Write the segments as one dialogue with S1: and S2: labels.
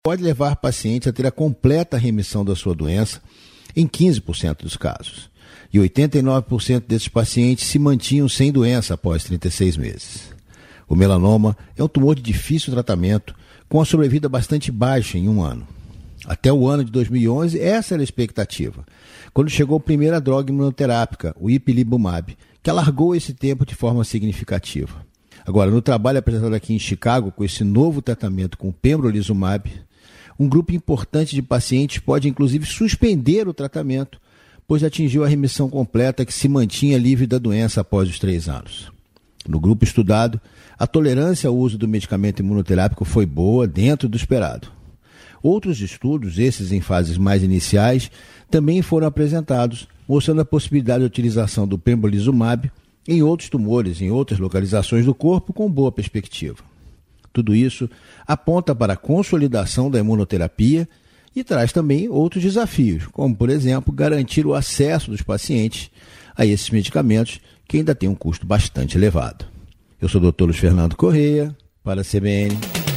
S1: pode levar paciente a ter a completa remissão da sua doença em 15% dos casos. E 89% desses pacientes se mantinham sem doença após 36 meses. O melanoma é um tumor de difícil tratamento, com a sobrevida bastante baixa em 1 ano. Até o ano de 2011, essa era a expectativa, quando chegou a primeira droga imunoterápica, o ipilimumab, que alargou esse tempo de forma significativa. Agora, no trabalho apresentado aqui em Chicago, com esse novo tratamento com o pembrolizumab, um grupo importante de pacientes pode inclusive suspender o tratamento, pois atingiu a remissão completa que se mantinha livre da doença após os 3 anos. No grupo estudado, a tolerância ao uso do medicamento imunoterápico foi boa, dentro do esperado. Outros estudos, esses em fases mais iniciais, também foram apresentados, mostrando a possibilidade de utilização do pembrolizumab em outros tumores, em outras localizações do corpo, com boa perspectiva. Tudo isso aponta para a consolidação da imunoterapia e traz também outros desafios, como, por exemplo, garantir o acesso dos pacientes a esses medicamentos, que ainda tem um custo bastante elevado. Eu sou o Dr. Luiz Fernando Correia, para a CBN.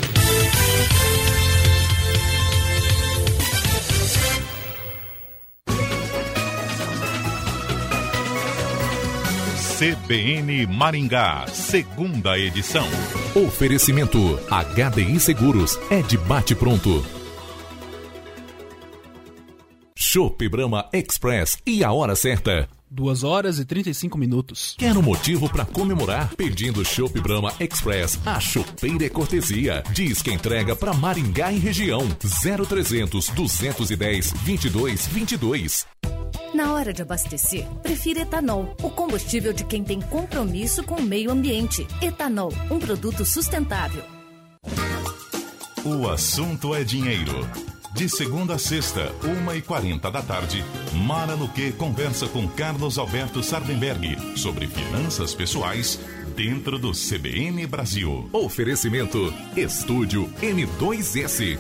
S2: CBN Maringá, segunda edição.
S3: Oferecimento HDI Seguros, é de bate-pronto. Chopp Brahma Express e a hora certa.
S4: 2h35.
S3: Quer um motivo para comemorar? Pedindo Chopp Brahma Express, a chopeira é cortesia. Diz que entrega para Maringá e região. 0300 210 2222.
S5: Na hora de abastecer, prefira etanol, o combustível de quem tem compromisso com o meio ambiente. Etanol, um produto sustentável.
S2: O assunto é dinheiro. De segunda a sexta, 1h40 da tarde, Mara Luque conversa com Carlos Alberto Sardenberg sobre finanças pessoais dentro do CBN Brasil.
S3: Oferecimento Estúdio N2S.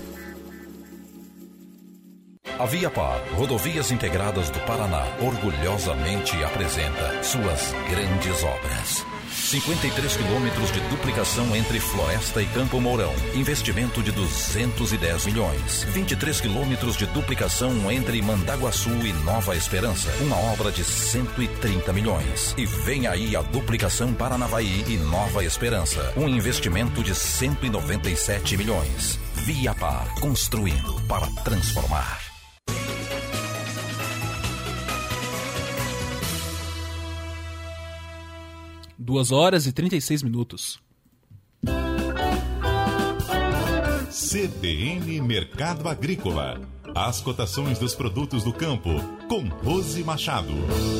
S6: A Viapar, Rodovias Integradas do Paraná, orgulhosamente apresenta suas grandes obras. 53 quilômetros de duplicação entre Floresta e Campo Mourão. Investimento de 210 milhões. 23 quilômetros de duplicação entre Mandaguaçu e Nova Esperança. Uma obra de 130 milhões. E vem aí a duplicação Paranavaí e Nova Esperança. Um investimento de 197 milhões. Viapar, construindo para transformar.
S4: 2h36.
S2: CBN Mercado Agrícola. As cotações dos produtos do campo, com Rose Machado.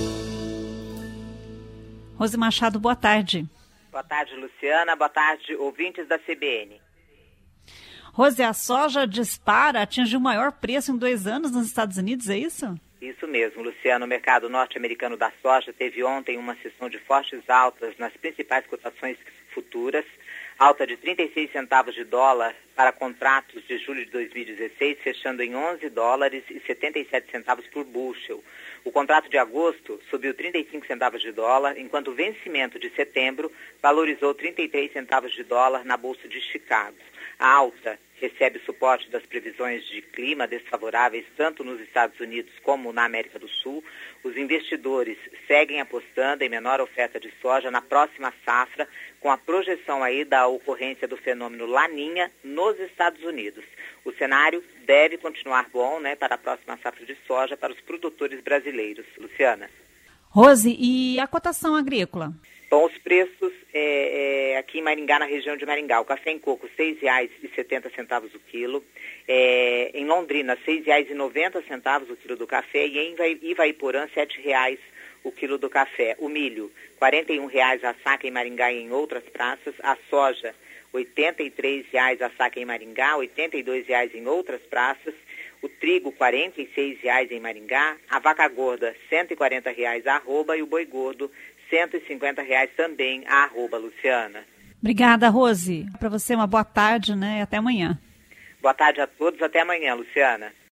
S7: Rose Machado, boa tarde.
S8: Boa tarde, Luciana. Boa tarde, ouvintes da CBN.
S7: Rose, a soja dispara, atingiu o maior preço em 2 anos nos Estados Unidos, é isso?
S8: Isso mesmo, Luciano. O mercado norte-americano da soja teve ontem uma sessão de fortes altas nas principais cotações futuras, alta de 36 centavos de dólar para contratos de julho de 2016, fechando em $11,77 por bushel. O contrato de agosto subiu 35 centavos de dólar, enquanto o vencimento de setembro valorizou 33 centavos de dólar na Bolsa de Chicago. A alta recebe suporte das previsões de clima desfavoráveis tanto nos Estados Unidos como na América do Sul. Os investidores seguem apostando em menor oferta de soja na próxima safra, com a projeção aí da ocorrência do fenômeno Laninha nos Estados Unidos. O cenário deve continuar bom, para a próxima safra de soja para os produtores brasileiros. Luciana.
S7: Rose, e a cotação agrícola?
S8: Bom, os preços aqui em Maringá, na região de Maringá, o café em coco R$ 6,70 o quilo, em Londrina R$ 6,90 o quilo do café e em Ivaiporã R$ 7,00 o quilo do café. O milho R$ 41,00 a saca em Maringá e em outras praças, a soja R$ 83,00 a saca em Maringá, R$ 82,00 em outras praças, o trigo R$ 46,00 em Maringá, a vaca gorda R$ 140,00 a arroba e o boi gordo R$ 150,00 também a arroba, Luciana.
S7: Obrigada, Rose. Para você uma boa tarde, e até amanhã.
S8: Boa tarde a todos, até amanhã, Luciana.